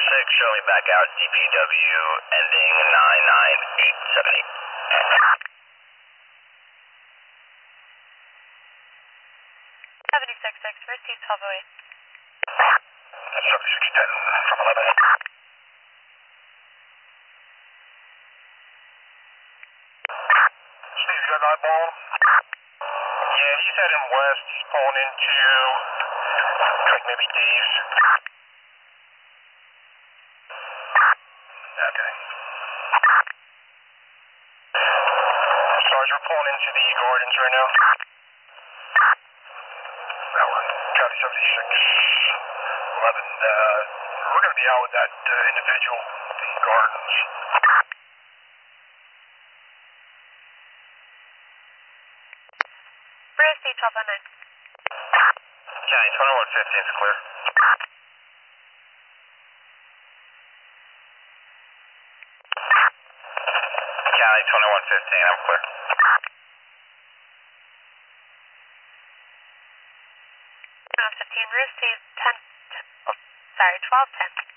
showing back out DPW ending 99878. 76-6, receive 1208. 7610 from 11. Steve, you got an eyeball? Yeah, he's heading west. He's pulling into, I think maybe Dave's. Okay. Sarge, we're pulling into the gardens right now. That one, County 7611. We're going to be out with that individual at the gardens. Receive 1209. County 2115 is clear. County 2115, I'm clear. 15, receive 10, oh, sorry, 1210.